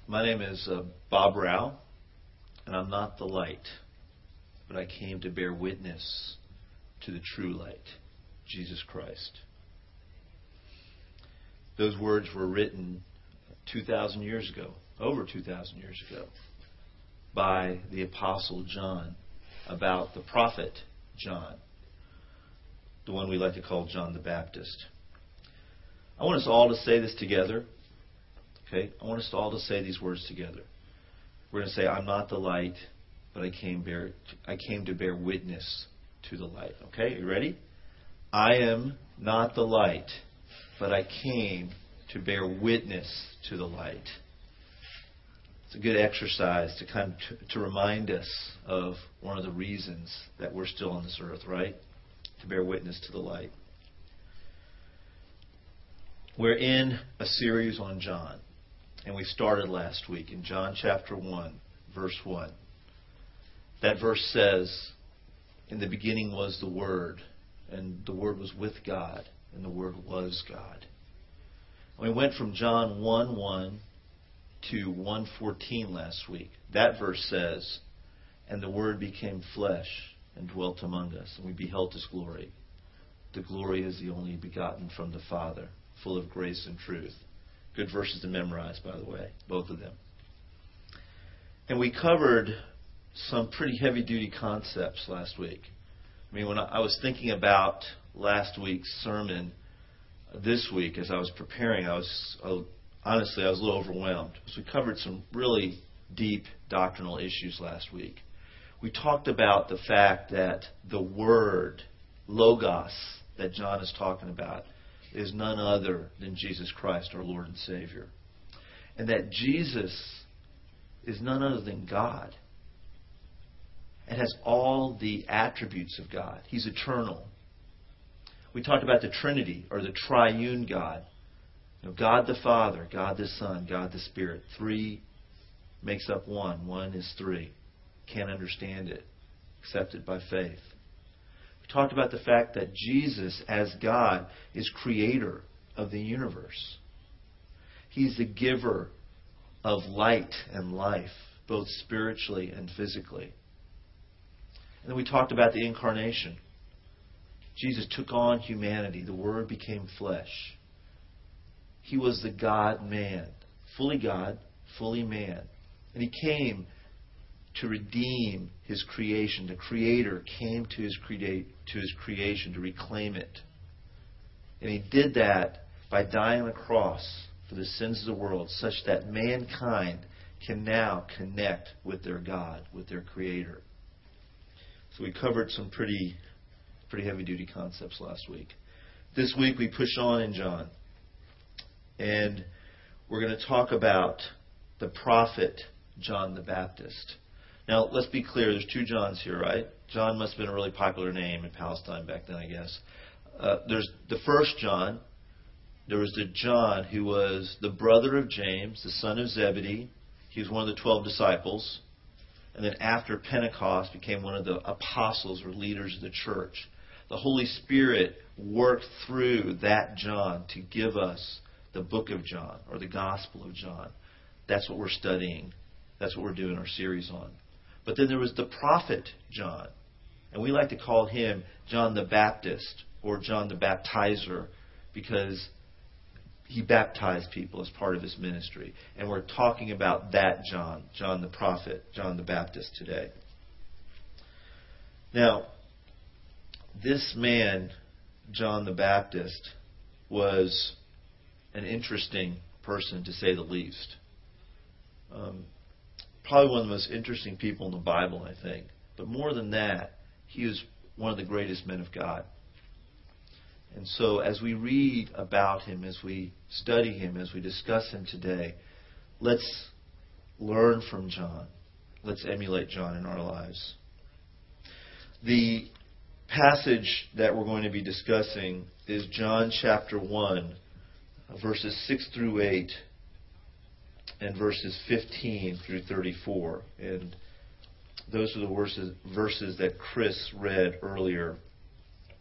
My name is Bob Rao, and I'm not the light, but I came to bear witness to the true light, Jesus Christ. Those words were written 2,000 years ago, over 2,000 years ago, by the Apostle John about the prophet John, the one we like to call John the Baptist. I want us all to say this together. Okay? I want us all to say these words together. We're going to say, I'm not the light, but I came to bear witness to the light. Okay? You ready? I am not the light, but I came to bear witness to the light. It's a good exercise to remind us of one of the reasons that we're still on this earth, right? To bear witness to the light. We're in a series on John, and we started last week in John chapter 1, verse 1. That verse says, in the beginning was the Word, and the Word was with God, and the Word was God. And we went from John 1:1 to 1:14 last week. That verse says, and the Word became flesh and dwelt among us, and we beheld His glory. The glory is the only begotten from the Father, full of grace and truth. Good verses to memorize, by the way, both of them. And we covered some pretty heavy-duty concepts last week. I mean, when I was thinking about last week's sermon this week as I was preparing, honestly, I was a little overwhelmed. So we covered some really deep doctrinal issues last week. We talked about the fact that the word, logos, that John is talking about, is none other than Jesus Christ, our Lord and Savior. And that Jesus is none other than God. And has all the attributes of God. He's eternal. We talked about the Trinity, or the triune God. God the Father, God the Son, God the Spirit. Three makes up one. One is three. Can't understand it. Accept it by faith. We talked about the fact that Jesus, as God, is creator of the universe. He's the giver of light and life, both spiritually and physically. And then we talked about the incarnation. Jesus took on humanity. The Word became flesh. He was the God-man, fully God, fully man. And He came to redeem His creation. The Creator came to His creation to reclaim it. And He did that by dying on the cross for the sins of the world, such that mankind can now connect with their God, with their Creator. So we covered some pretty heavy-duty concepts last week. This week we push on in John. And we're going to talk about the prophet John the Baptist. Now, let's be clear. There's two Johns here, right? John must have been a really popular name in Palestine back then, I guess. There's the first John. There was the John who was the brother of James, the son of Zebedee. He was one of the 12 disciples. And then after Pentecost became one of the apostles or leaders of the church. The Holy Spirit worked through that John to give us the book of John, or the Gospel of John. That's what we're studying. That's what we're doing our series on. But then there was the prophet John. And we like to call him John the Baptist, or John the Baptizer, because he baptized people as part of his ministry. And we're talking about that John, John the prophet, John the Baptist today. Now, this man, John the Baptist, was an interesting person, to say the least. Probably one of the most interesting people in the Bible, I think. But more than that, he was one of the greatest men of God. And so as we read about him, as we study him, as we discuss him today, let's learn from John. Let's emulate John in our lives. The passage that we're going to be discussing is John chapter 1, verses 6 through 8, and verses 15 through 34. And those are the verses that Chris read earlier.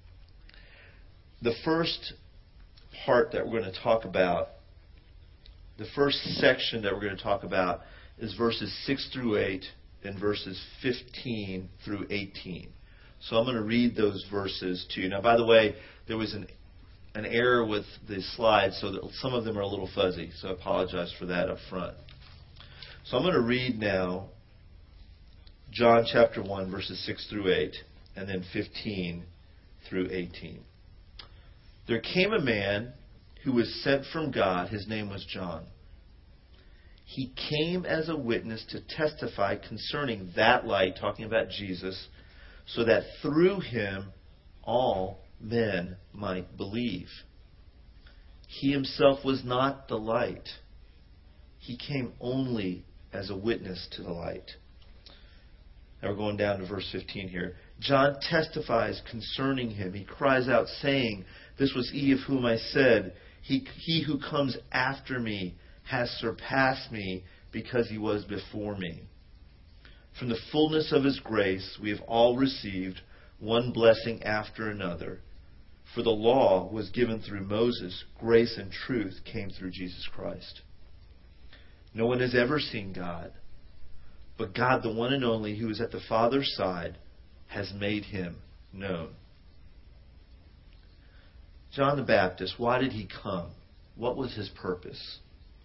The first part that we're going to talk about The first section that we're going to talk about is verses 6 through 8 and verses 15 through 18. So I'm going to read those verses to you. Now, by the way, there was an error with the slides, so that some of them are a little fuzzy. So I apologize for that up front. So I'm going to read now John chapter 1, verses 6 through 8, and then 15 through 18. There came a man who was sent from God. His name was John. He came as a witness to testify concerning that light, talking about Jesus, so that through him all men might believe. He himself was not the light. He came only as a witness to the light. Now we're going down to verse 15 here. John testifies concerning him. He cries out, saying, "This was he of whom I said, He who comes after me has surpassed me, because he was before me." From the fullness of his grace we have all received one blessing after another. For the law was given through Moses. Grace and truth came through Jesus Christ. No one has ever seen God, but God, the one and only, who is at the Father's side, has made him known. John the Baptist, why did he come? What was his purpose?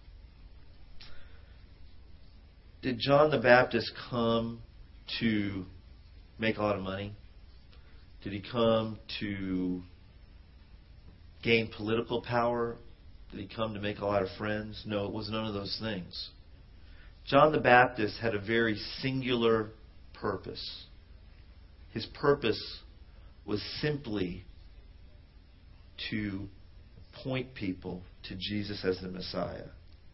Did John the Baptist come to make a lot of money? Did he come to gain political power? Did he come to make a lot of friends? No, it was none of those things. John the Baptist had a very singular purpose. His purpose was simply to point people to Jesus as the Messiah.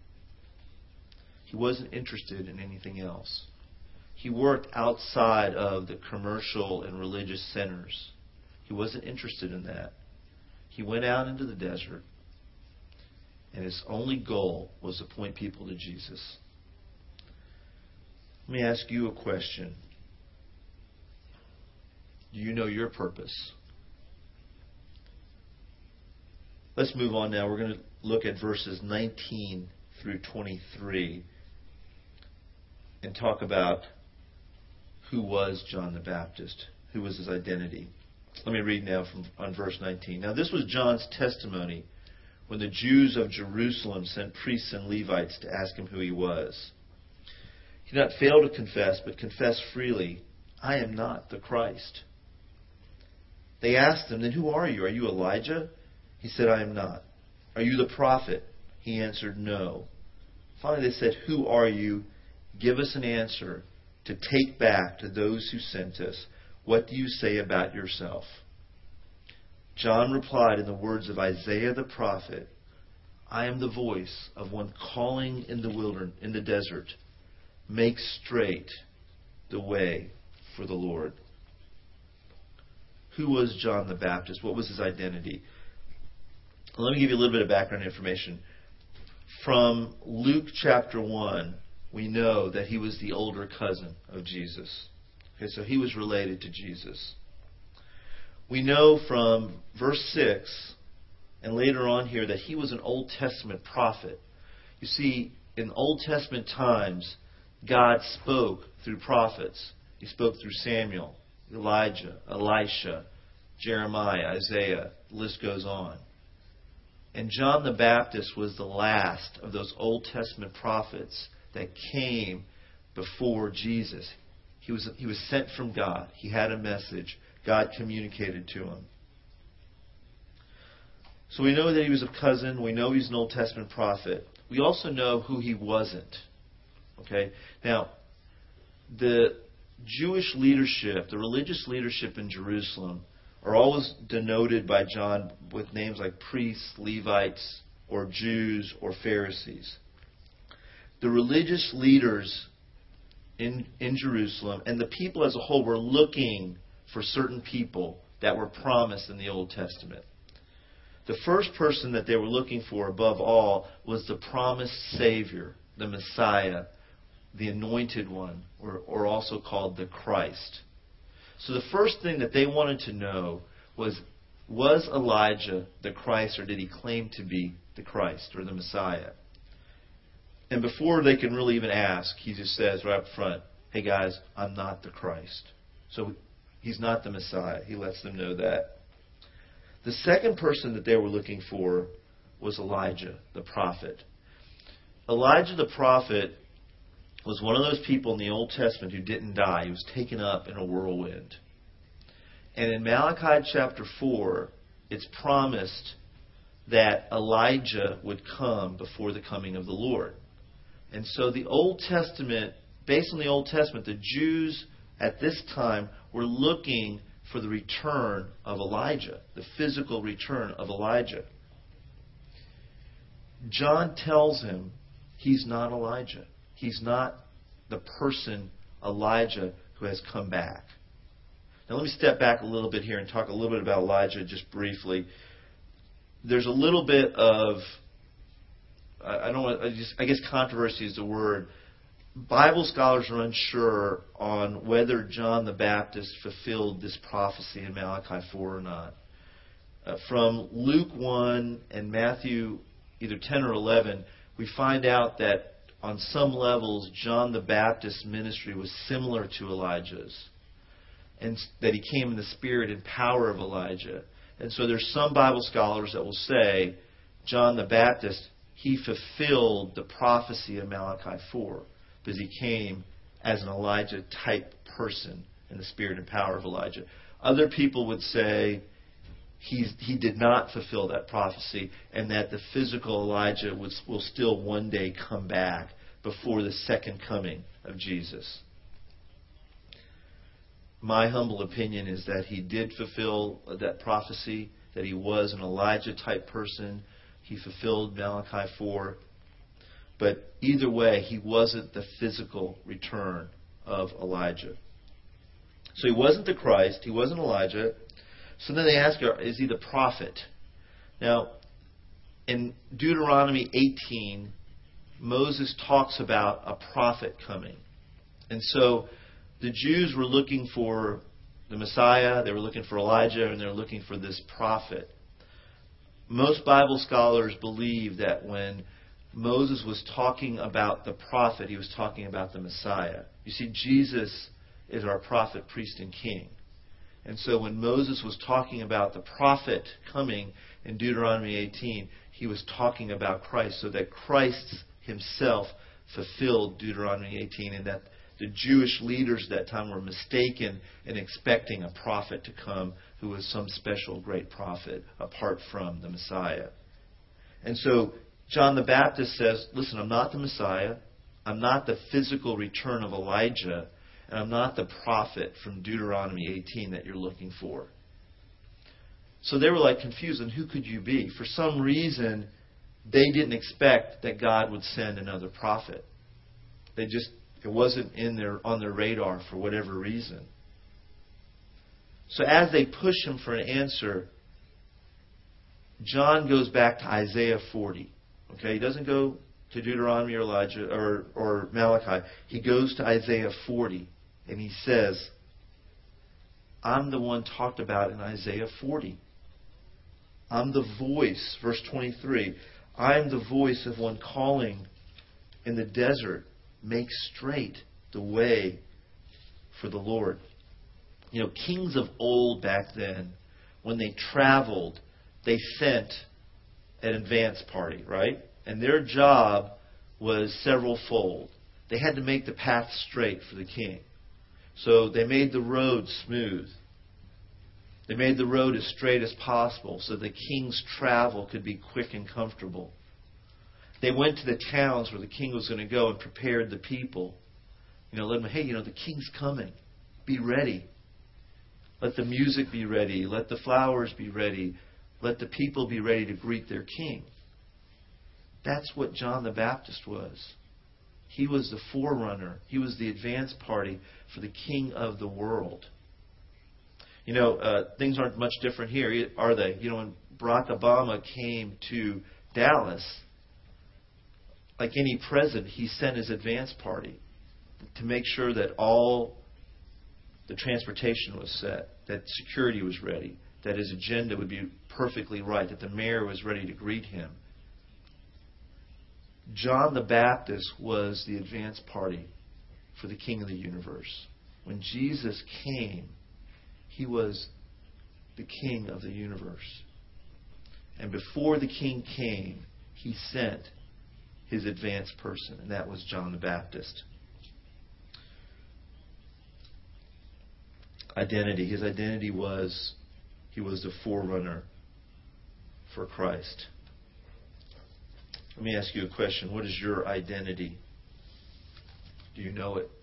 He wasn't interested in anything else. He worked outside of the commercial and religious centers. He wasn't interested in that. He went out into the desert, and his only goal was to point people to Jesus. Let me ask you a question. Do you know your purpose? Let's move on now. We're going to look at verses 19 through 23 and talk about who was John the Baptist, who was his identity. Let me read now on verse 19. Now this was John's testimony when the Jews of Jerusalem sent priests and Levites to ask him who he was. He did not fail to confess, but confessed freely, "I am not the Christ." They asked him, "Then who are you? Are you Elijah?" He said, "I am not." "Are you the prophet?" He answered, "No." Finally they said, "Who are you? Give us an answer to take back to those who sent us. What do you say about yourself?" John replied in the words of Isaiah the prophet, "I am the voice of one calling in the desert, make straight the way for the Lord." Who was John the Baptist? What was his identity? Let me give you a little bit of background information. From Luke chapter 1, we know that he was the older cousin of Jesus. Okay, so he was related to Jesus. We know from verse 6 and later on here that he was an Old Testament prophet. You see, in Old Testament times, God spoke through prophets. He spoke through Samuel, Elijah, Elisha, Jeremiah, Isaiah. The list goes on. And John the Baptist was the last of those Old Testament prophets that came before Jesus. He was sent from God. He had a message. God communicated to him. So we know that he was a cousin. We know he's an Old Testament prophet. We also know who he wasn't. Okay? Now, the Jewish leadership, the religious leadership in Jerusalem, are always denoted by John with names like priests, Levites, or Jews, or Pharisees. The religious leaders in Jerusalem and the people as a whole were looking for certain people that were promised in the Old Testament. The first person that they were looking for above all was the promised Savior, the Messiah, the Anointed One, or also called the Christ. So the first thing that they wanted to know was Elijah the Christ, or did he claim to be the Christ or the Messiah? And before they can really even ask, he just says right up front, hey guys, I'm not the Christ. So he's not the Messiah. He lets them know that. The second person that they were looking for was Elijah, the prophet. Elijah the prophet was one of those people in the Old Testament who didn't die. He was taken up in a whirlwind. And in Malachi chapter 4, it's promised that Elijah would come before the coming of the Lord. And so the Old Testament, based on the Old Testament, the Jews at this time were looking for the return of Elijah, the physical return of Elijah. John tells him he's not Elijah. He's not the person, Elijah, who has come back. Now let me step back a little bit here and talk a little bit about Elijah just briefly. There's a little bit of, I guess controversy is the word. Bible scholars are unsure on whether John the Baptist fulfilled this prophecy in Malachi 4 or not. From Luke 1 and Matthew either 10 or 11, we find out that on some levels John the Baptist's ministry was similar to Elijah's, and that he came in the spirit and power of Elijah. And so there's some Bible scholars that will say John the Baptist, he fulfilled the prophecy of Malachi 4 because he came as an Elijah-type person in the spirit and power of Elijah. Other people would say he did not fulfill that prophecy and that the physical Elijah will still one day come back before the second coming of Jesus. My humble opinion is that he did fulfill that prophecy, that he was an Elijah-type person. He fulfilled Malachi 4. But either way, he wasn't the physical return of Elijah. So he wasn't the Christ. He wasn't Elijah. So then they ask, is he the prophet? Now, in Deuteronomy 18, Moses talks about a prophet coming. And so the Jews were looking for the Messiah, they were looking for Elijah, and they were looking for this prophet. Most Bible scholars believe that when Moses was talking about the prophet, he was talking about the Messiah. You see, Jesus is our prophet, priest, and king. And so when Moses was talking about the prophet coming in Deuteronomy 18, he was talking about Christ, so that Christ himself fulfilled Deuteronomy 18, and that the Jewish leaders at that time were mistaken in expecting a prophet to come who was some special great prophet apart from the Messiah. And so John the Baptist says, listen, I'm not the Messiah, I'm not the physical return of Elijah, and I'm not the prophet from Deuteronomy 18 that you're looking for. So they were like confused, and who could you be? For some reason, they didn't expect that God would send another prophet. It wasn't on their radar for whatever reason. So as they push him for an answer, John goes back to Isaiah 40. Okay, he doesn't go to Deuteronomy or Elijah or Malachi. He goes to Isaiah 40, and he says, I'm the one talked about in Isaiah 40. I'm the voice, verse 23. I am the voice of one calling in the desert, make straight the way for the Lord. You know, kings of old back then, when they traveled, they sent an advance party, right? And their job was several-fold. They had to make the path straight for the king. So they made the road smooth. They made the road as straight as possible so the king's travel could be quick and comfortable. They went to the towns where the king was going to go and prepared the people. Let them, hey, the king's coming. Be ready. Let the music be ready. Let the flowers be ready. Let the people be ready to greet their king. That's what John the Baptist was. He was the forerunner. He was the advance party for the king of the world. Things aren't much different here, are they? When Barack Obama came to Dallas, like any president, he sent his advance party to make sure that all the transportation was set, that security was ready, that his agenda would be perfectly right, that the mayor was ready to greet him. John the Baptist was the advance party for the King of the universe. When Jesus came, He was the King of the universe. And before the King came, He sent His advance person, and that was John the Baptist. Identity. His identity was He was the forerunner for Christ. Let me ask you a question. What is your identity? Do you know it?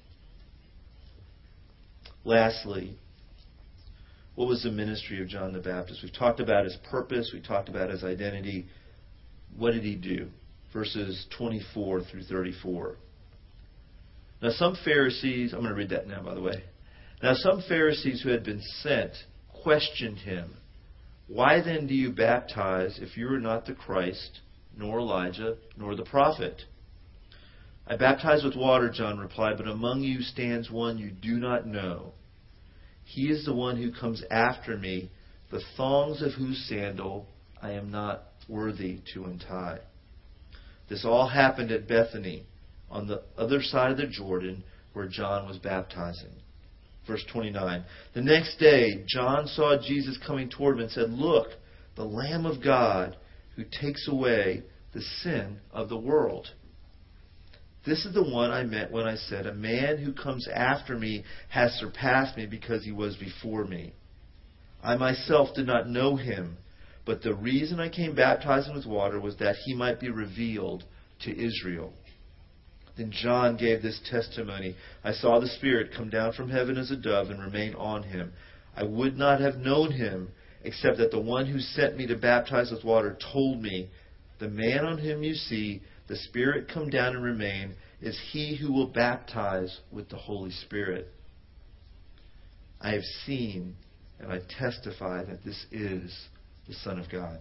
Lastly, what was the ministry of John the Baptist? We've talked about his purpose. We talked about his identity. What did he do? Verses 24 through 34. Now some Pharisees, I'm going to read that now, by the way. Now some Pharisees who had been sent questioned him, "Why then do you baptize if you are not the Christ, nor Elijah, nor the prophet?" "I baptize with water," John replied, "but among you stands one you do not know. He is the one who comes after me, the thongs of whose sandal I am not worthy to untie." This all happened at Bethany, on the other side of the Jordan, where John was baptizing. Verse 29. The next day, John saw Jesus coming toward him and said, "Look, the Lamb of God who takes away the sin of the world. This is the one I meant when I said, 'A man who comes after me has surpassed me because he was before me.' I myself did not know him, but the reason I came baptizing with water was that he might be revealed to Israel." Then John gave this testimony, "I saw the Spirit come down from heaven as a dove and remain on him. I would not have known him, except that the one who sent me to baptize with water told me, 'The man on whom you see the Spirit come down and remain is he who will baptize with the Holy Spirit.' I have seen and I testify that this is the Son of God."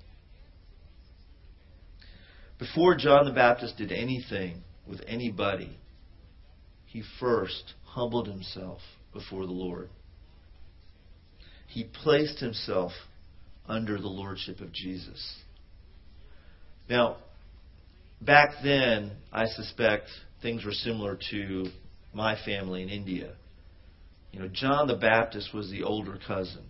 Before John the Baptist did anything with anybody, he first humbled himself before the Lord. He placed himself under the lordship of Jesus. Now, back then, I suspect things were similar to my family in India. John the Baptist was the older cousin.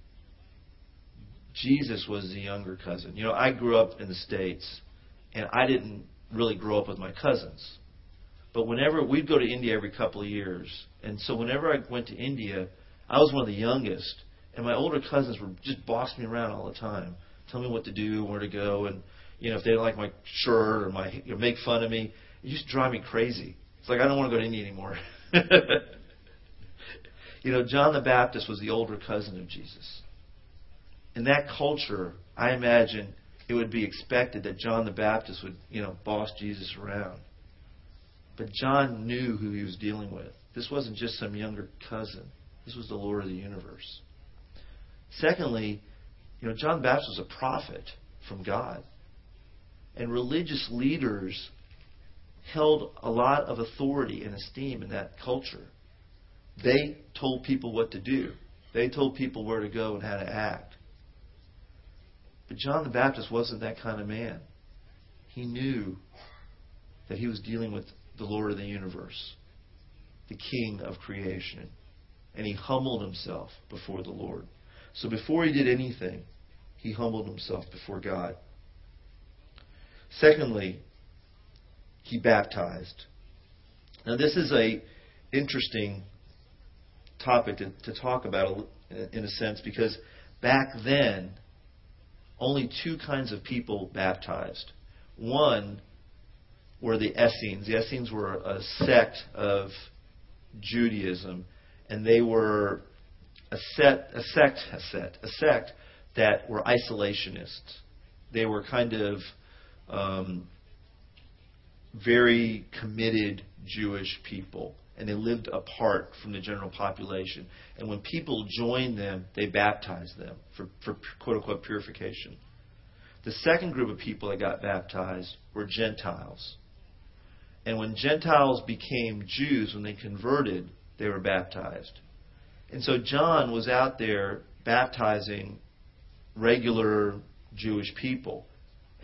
Jesus was the younger cousin. I grew up in the States, and I didn't really grow up with my cousins. But whenever we'd go to India every couple of years, and so whenever I went to India, I was one of the youngest, and my older cousins would just boss me around all the time, tell me what to do, where to go, and if they didn't like my shirt or my make fun of me, it used to drive me crazy. It's like I don't want to go to India anymore. John the Baptist was the older cousin of Jesus. In that culture, I imagine it would be expected that John the Baptist would, boss Jesus around. But John knew who he was dealing with. This wasn't just some younger cousin. This was the Lord of the universe. Secondly, John the Baptist was a prophet from God. And religious leaders held a lot of authority and esteem in that culture. They told people what to do. They told people where to go and how to act. But John the Baptist wasn't that kind of man. He knew that he was dealing with the Lord of the universe, the King of creation. And he humbled himself before the Lord. So before he did anything, he humbled himself before God. Secondly, he baptized. Now this is an interesting topic to talk about in a sense, because back then, only two kinds of people baptized. One were the Essenes. The Essenes were a sect of Judaism, and they were a sect that were isolationists. They were kind of very committed Jewish people, and they lived apart from the general population. And when people joined them, they baptized them for quote-unquote purification. The second group of people that got baptized were Gentiles. And when Gentiles became Jews, when they converted, they were baptized. And so John was out there baptizing regular Jewish people.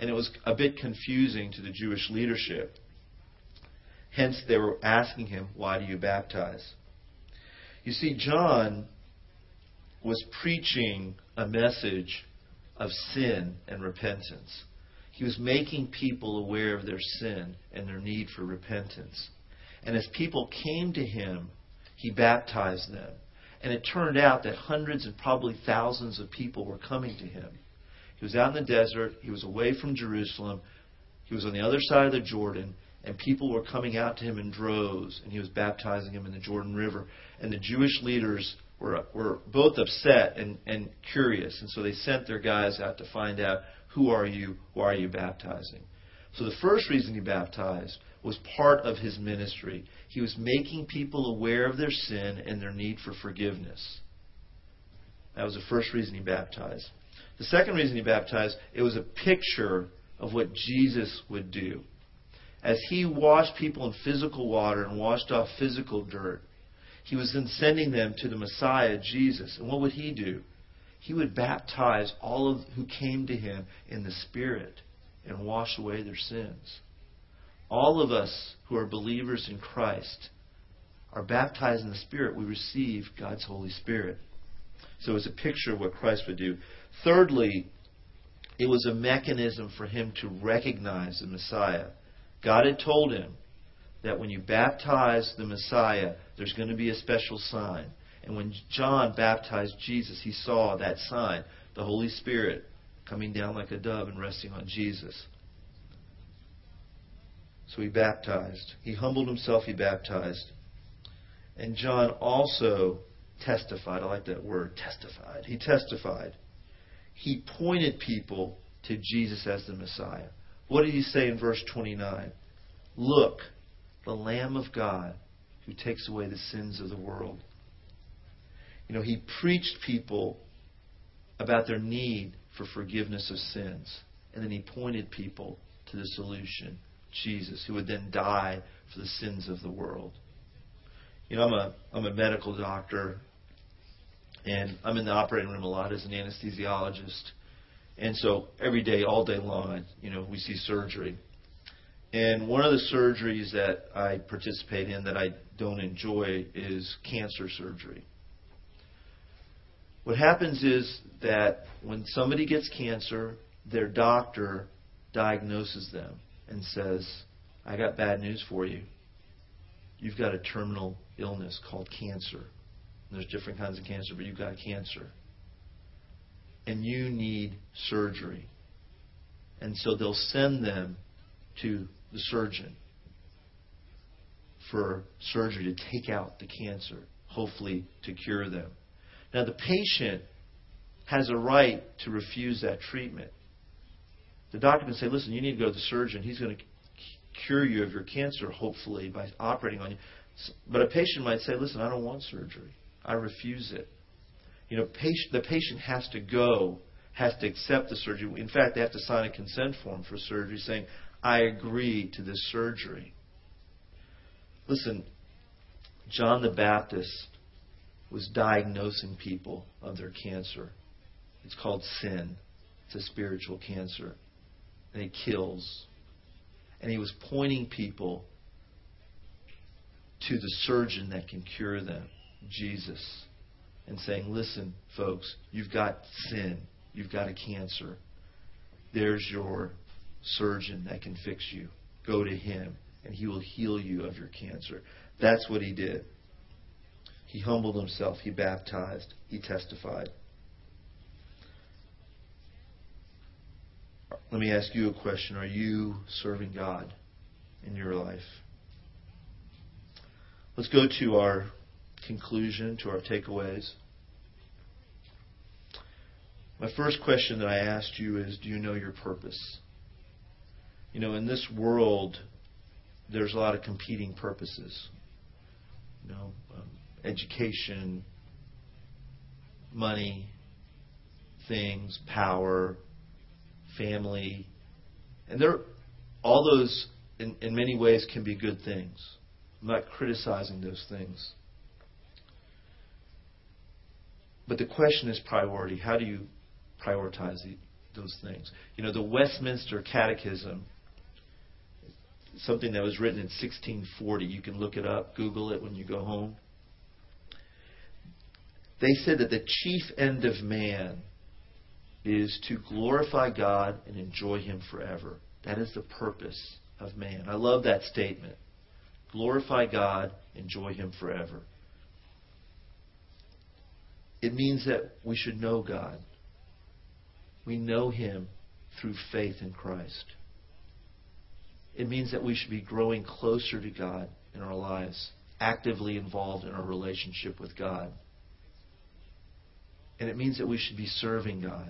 And it was a bit confusing to the Jewish leadership. Hence, they were asking him, why do you baptize? You see, John was preaching a message of sin and repentance. He was making people aware of their sin and their need for repentance. And as people came to him, he baptized them. And it turned out that hundreds and probably thousands of people were coming to him. He was out in the desert. He was away from Jerusalem. He was on the other side of the Jordan. And people were coming out to him in droves. And he was baptizing them in the Jordan River. And the Jewish leaders were both upset and curious. And so they sent their guys out to find out, who are you? Why are you baptizing? So the first reason he baptized was part of his ministry. He was making people aware of their sin and their need for forgiveness. That was the first reason he baptized. The second reason he baptized, it was a picture of what Jesus would do. As he washed people in physical water and washed off physical dirt, he was then sending them to the Messiah, Jesus. And what would he do? He would baptize all of who came to him in the Spirit and wash away their sins. All of us who are believers in Christ are baptized in the Spirit. We receive God's Holy Spirit. So it's a picture of what Christ would do. Thirdly, it was a mechanism for him to recognize the Messiah. God had told him that when you baptize the Messiah, there's going to be a special sign. And when John baptized Jesus, he saw that sign, the Holy Spirit coming down like a dove and resting on Jesus. So he baptized. He humbled himself, he baptized. And John also testified. I like that word, testified. He testified. He pointed people to Jesus as the Messiah. What did he say in verse 29? Look, the Lamb of God who takes away the sins of the world. You know, he preached people about their need for forgiveness of sins. And then he pointed people to the solution, Jesus, who would then die for the sins of the world. You know, I'm a medical doctor, and I'm in the operating room a lot as an anesthesiologist. And so every day, all day long, we see surgery. And one of the surgeries that I participate in that I don't enjoy is cancer surgery. What happens is that when somebody gets cancer, their doctor diagnoses them and says, I got bad news for you. You've got a terminal illness called cancer. And there's different kinds of cancer, but you've got cancer. And you need surgery. And so they'll send them to the surgeon for surgery to take out the cancer, hopefully to cure them. Now, the patient has a right to refuse that treatment. The doctor can say, listen, you need to go to the surgeon. He's going to cure you of your cancer, hopefully, by operating on you. But a patient might say, listen, I don't want surgery. I refuse it. The patient has to go, has to accept the surgery. In fact, they have to sign a consent form for surgery saying, I agree to this surgery. Listen, John the Baptist was diagnosing people of their cancer. It's called sin. It's a spiritual cancer. And it kills. And he was pointing people to the surgeon that can cure them, Jesus. And saying, listen, folks, you've got sin. You've got a cancer. There's your surgeon that can fix you. Go to him, and he will heal you of your cancer. That's what he did. He humbled himself. He baptized. He testified. Let me ask you a question. Are you serving God in your life? Let's go to our conclusion, to our takeaways. My first question that I asked you is, do you know your purpose? In this world, there's a lot of competing purposes. Education, money, things, power, family. And all those, in many ways, can be good things. I'm not criticizing those things. But the question is priority. How do you prioritize those things. You know, the Westminster Catechism, something that was written in 1640. You can look it up, Google it when you go home. They said that the chief end of man is to glorify God and enjoy Him forever. That is the purpose of man. I love that statement. Glorify God, enjoy Him forever. It means that we should know God. We know Him through faith in Christ. It means that we should be growing closer to God in our lives, actively involved in our relationship with God. And it means that we should be serving God.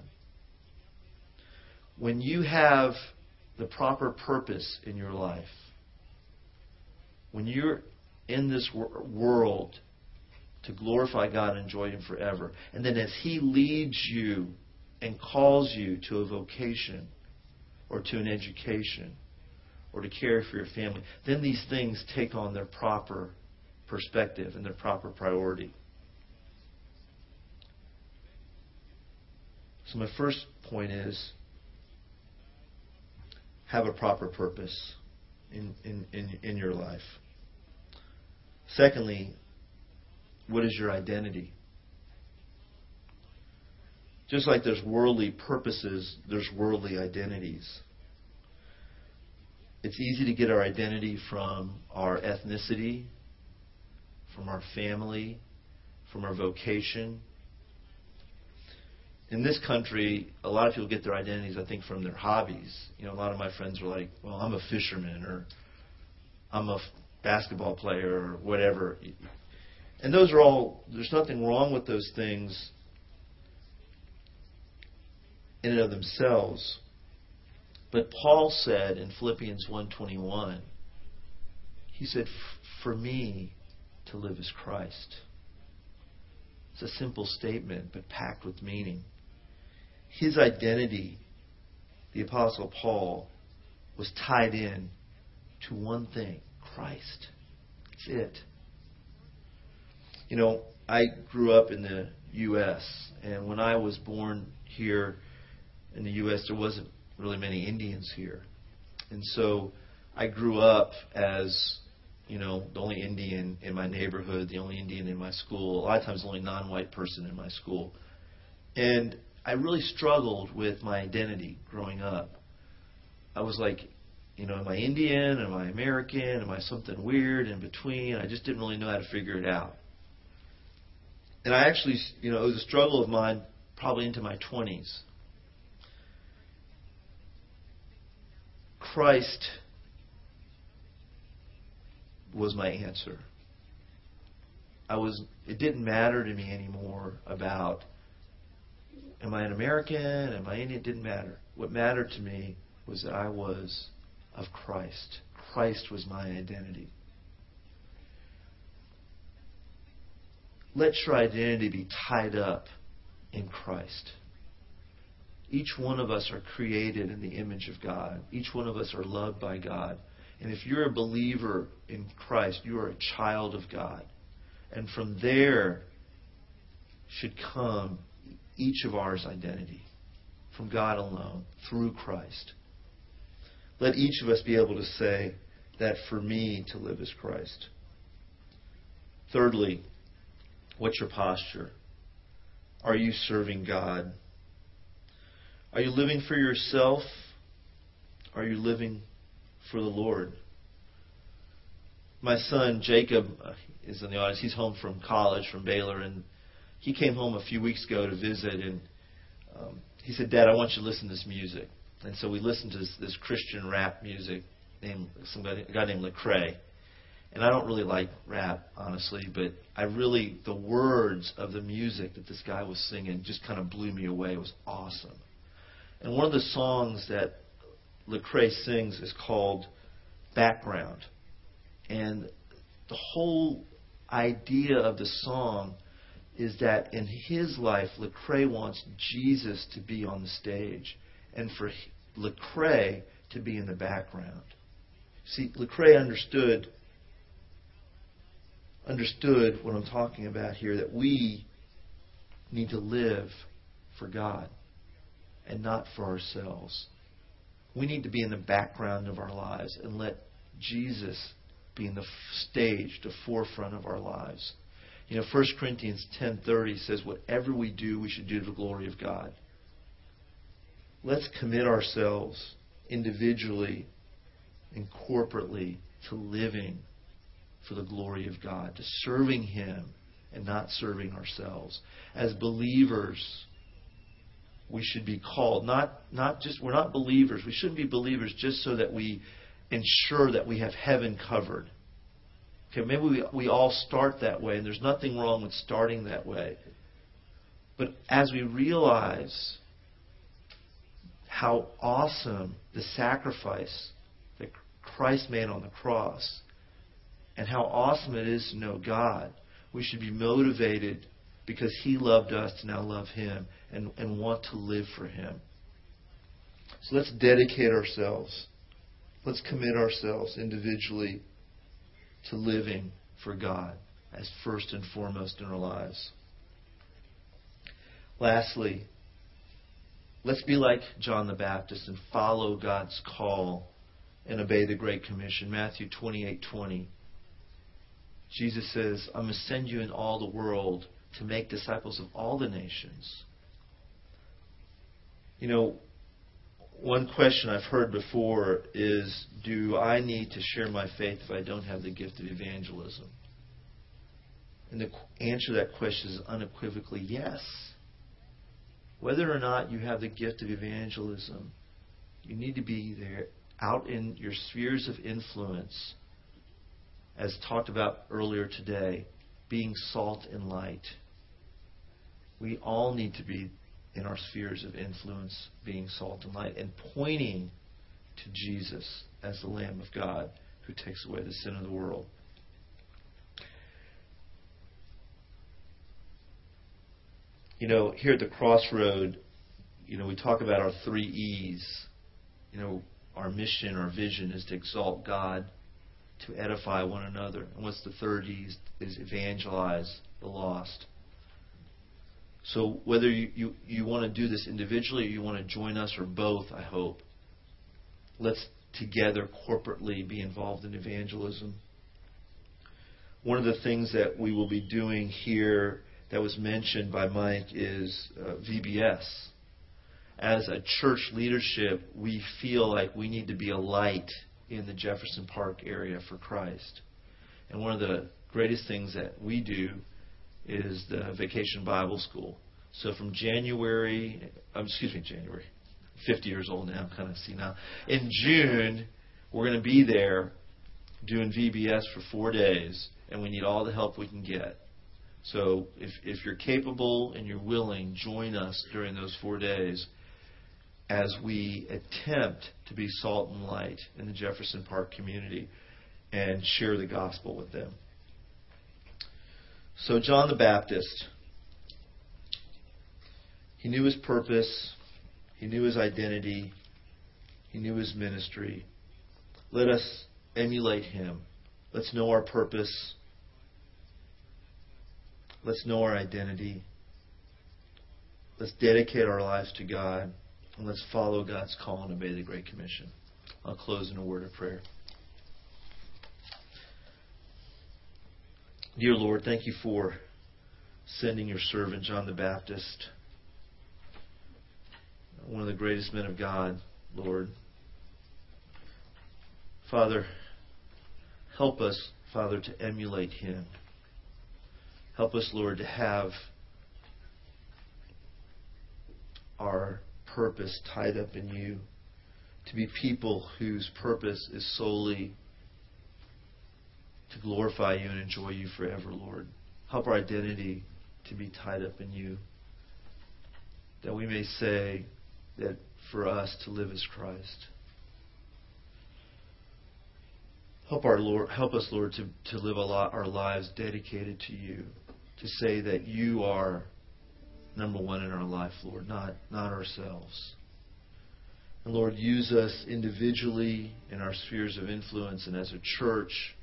When you have the proper purpose in your life, when you're in this world to glorify God and enjoy Him forever, and then as He leads you and calls you to a vocation or to an education or to care for your family, then these things take on their proper perspective and their proper priority. So my first point is, have a proper purpose in your life. Secondly, what is your identity? Just like there's worldly purposes, there's worldly identities. It's easy to get our identity from our ethnicity, from our family, from our vocation. In this country, a lot of people get their identities, I think, from their hobbies. You know, a lot of my friends are like, well, I'm a fisherman, or I'm a basketball player, or whatever. And those are all, there's nothing wrong with those things in and of themselves. But Paul said in Philippians 1:21, he said, for me to live is Christ. It's a simple statement, but packed with meaning. His identity, the Apostle Paul, was tied in to one thing, Christ. That's it. You know, I grew up in the U.S., and when I was born here in the U.S., there wasn't really many Indians here. And so I grew up as, you know, the only Indian in my neighborhood, the only Indian in my school, a lot of times the only non-white person in my school. And I really struggled with my identity growing up. I was like, you know, am I Indian? Am I American? Am I something weird in between? I just didn't really know how to figure it out. And I actually, you know, it was a struggle of mine probably into my 20s. Christ was my answer. It didn't matter to me anymore about, am I an American? Am I Indian? It didn't matter. What mattered to me was that I was of Christ. Christ was my identity. Let your identity be tied up in Christ. Each one of us are created in the image of God. Each one of us are loved by God. And if you're a believer in Christ, you are a child of God. And from there should come each of ours identity. From God alone, through Christ. Let each of us be able to say that for me to live is Christ. Thirdly, what's your posture? Are you serving God? Are you living for yourself? Are you living for the Lord? My son Jacob is in the audience. He's home from college, from Baylor, and he came home a few weeks ago to visit, and he said, Dad, I want you to listen to this music. And so we listened to this Christian rap music named a guy named Lecrae. And I don't really like rap, honestly, but the words of the music that this guy was singing just kind of blew me away. It was awesome. And one of the songs that Lecrae sings is called Background. And the whole idea of the song is that in his life, Lecrae wants Jesus to be on the stage and for Lecrae to be in the background. See, Lecrae understood what I'm talking about here, that we need to live for God. and not for ourselves. We need to be in the background of our lives and let Jesus be in the stage, the forefront of our lives. 1 Corinthians 10:30 says, whatever we do, we should do to the glory of God. Let's commit ourselves individually and corporately to living for the glory of God, to serving Him and not serving ourselves. As believers, we should be called, we're not believers. We shouldn't be believers just so that we ensure that we have heaven covered. Okay, maybe we all start that way, and there's nothing wrong with starting that way. But as we realize how awesome the sacrifice that Christ made on the cross, and how awesome it is to know God, we should be motivated because He loved us to now love Him and want to live for Him. So let's dedicate ourselves. Let's commit ourselves individually to living for God as first and foremost in our lives. Lastly, let's be like John the Baptist and follow God's call and obey the Great Commission. Matthew 28:20. Jesus says, I'm going to send you in all the world to make disciples of all the nations. One question I've heard before is, do I need to share my faith if I don't have the gift of evangelism? And the answer to that question is unequivocally yes. Whether or not you have the gift of evangelism, you need to be there out in your spheres of influence, as talked about earlier today, being salt and light. We all need to be in our spheres of influence, being salt and light, and pointing to Jesus as the Lamb of God who takes away the sin of the world. Here at the Crossroad, we talk about our 3 E's. Our mission, our vision is to exalt God, to edify one another. And what's the 3rd E is evangelize the lost. So whether you want to do this individually or you want to join us or both, I hope, let's together corporately be involved in evangelism. One of the things that we will be doing here that was mentioned by Mike is VBS. As a church leadership, we feel like we need to be a light in the Jefferson Park area for Christ. And one of the greatest things that we do is the Vacation Bible School. So from January, 50 years old now, I'm kind of senile. In June, we're going to be there doing VBS for 4 days, and we need all the help we can get. So if you're capable and you're willing, join us during those 4 days as we attempt to be salt and light in the Jefferson Park community and share the gospel with them. So John the Baptist, he knew his purpose, he knew his identity, he knew his ministry. Let us emulate him. Let's know our purpose. Let's know our identity. Let's dedicate our lives to God. And let's follow God's call and obey the Great Commission. I'll close in a word of prayer. Dear Lord, thank you for sending your servant John the Baptist, one of the greatest men of God, Lord. Father, help us, Father, to emulate him. Help us, Lord, to have our purpose tied up in you, to be people whose purpose is solely to glorify you and enjoy you forever, Lord. Help our identity to be tied up in you, that we may say that for us to live is Christ. Help us, Lord, to live our lives dedicated to you, to say that you are number one in our life, Lord, not ourselves. And Lord, use us individually in our spheres of influence and as a church,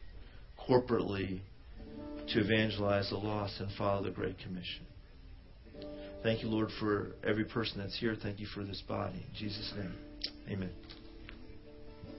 corporately, to evangelize the lost and follow the Great Commission. Thank you, Lord, for every person that's here. Thank you for this body. In Jesus' name, amen.